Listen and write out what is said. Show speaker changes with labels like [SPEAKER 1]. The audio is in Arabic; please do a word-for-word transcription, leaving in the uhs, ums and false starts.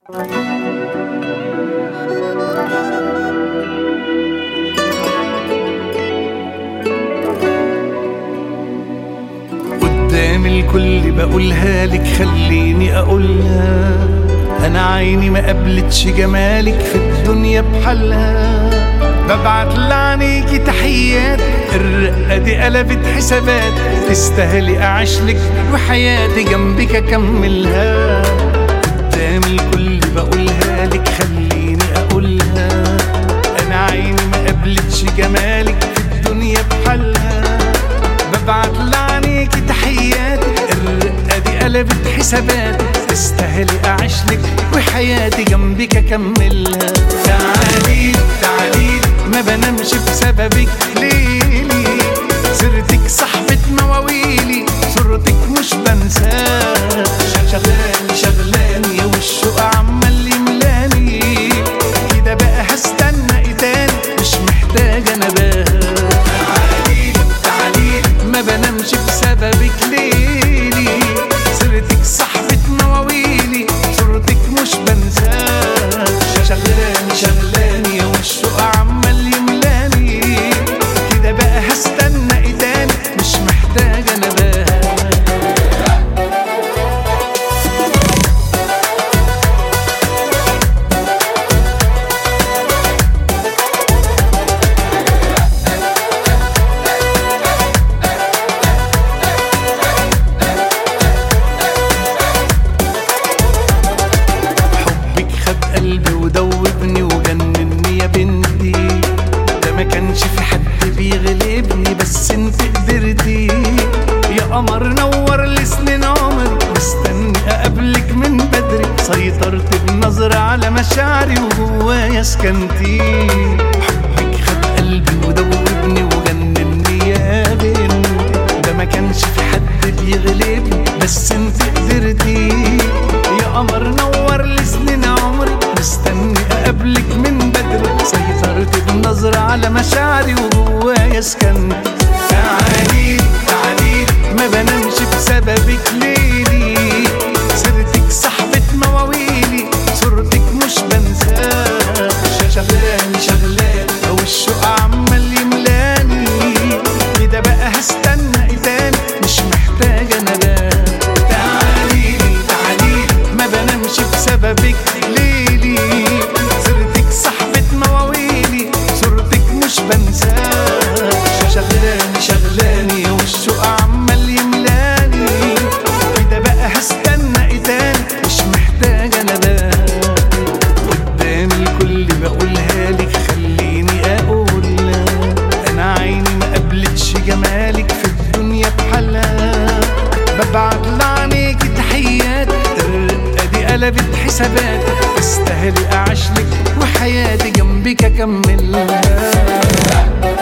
[SPEAKER 1] قدام الكل بقولها لك خليني اقولها، انا عيني ما قبلتش جمالك في الدنيا بحالها. ببعت لعنيكي تحيات، الرقة دي قلبت حسابات، تستاهلي اعيشلك وحياتي جنبك اكملها. قدام الكل بقولها لك خليني اقولها، انا عيني ما قبلتش جمالك في الدنيا بحالها. ببعت لعنيكي تحيات، الرقة دي قلبت حسابات، تستاهلي اعيشلك وحياتي جنبك اكملها. تعالي تعالي ما بنامش بسببك ليلي، سيرتك صاحبة مواويلي، صورتك مش بنساها. شغلاني شغلاني والشوق عمال يملاني، كده بقى هستنى ايه تاني، مش محتاجة نباها. تعالي تعالي ما بنامش بسببك ليلي، سيرتك صاحبة مواويلي، صورتك مش بنساها. شغلاني شغلاني والشوق عمال يملاني، كده بقى هستنى ايه تاني، مش محتاجة نباها. حبك خد قلبي ودوبني وجنني يا بنتي، ده ما كانش في حد بيغلبني بس انت قدرتي. يا قمر نور لي سنين عمري، مستني اقابلك من بدري، سيطرت بنظرة على مشاعري وجوايا سكنتي. حبك خد قلبي ودوبني وجنني يا بنتي، ده ما كانش في حد بيغلبني بس انت قدرتي. يا قمر نور لي سنين عمري، مستني اقابلك من بدري، سيطرت بنظرة على مشاعري وجوايا سكنتي. تعالي تعالي ما بنامش بسببك ليلي، سيرتك صاحبة مواويلي، صورتك مش بنساها. شغلاني شغلاني والشوق عمال يملاني، كده بقى هستنى ايه تاني، مش محتاجة نباها. تعالي تعالي ما بنامش بسببك ليلي، سيرتك صاحبة مواويلي، صورتك مش بنساها. شغلاني شغلاني والشوق عمال يملاني، كده بقى هستنى ايه تاني، مش محتاجة نباها. قدام الكل بقولها لك خليني اقولها، انا عيني ما قبلتش جمالك في الدنيا بحالها. ببعت لعنيكي تحيات، الرقة دي قلبت حسابات، تستاهلي اعيشلك وحياتي جنبك اكملها.